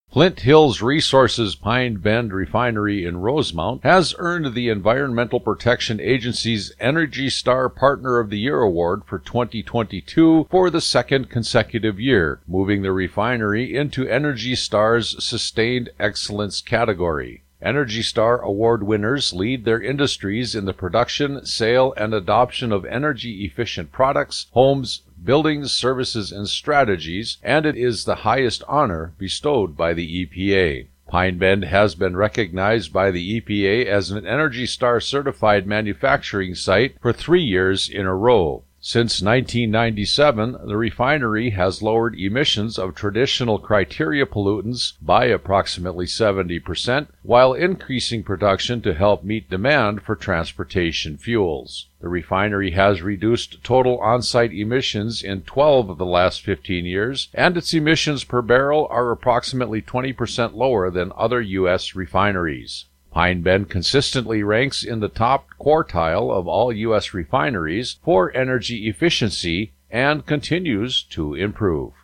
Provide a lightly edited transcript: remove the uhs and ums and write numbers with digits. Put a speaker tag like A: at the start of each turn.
A: Flint Hills Resources Pine Bend Refinery in Rosemount has earned the Environmental Protection Agency's Energy Star Partner of the Year award for 2022 for the second consecutive year, moving the refinery into Energy Star's Sustained Excellence category. Energy Star Award winners lead their industries in the production, sale, and adoption of energy-efficient products, homes, buildings, services, and strategies, and it is the highest honor bestowed by the EPA. Pine Bend has been recognized by the EPA as an Energy Star certified manufacturing site for 3 years in a row. Since 1997, the refinery has lowered emissions of traditional criteria pollutants by approximately 70%, while increasing production to help meet demand for transportation fuels. The refinery has reduced total on-site emissions in 12 of the last 15 years, and its emissions per barrel are approximately 20% lower than other U.S. refineries. Pine Bend consistently ranks in the top quartile of all U.S. refineries for energy efficiency and continues to improve.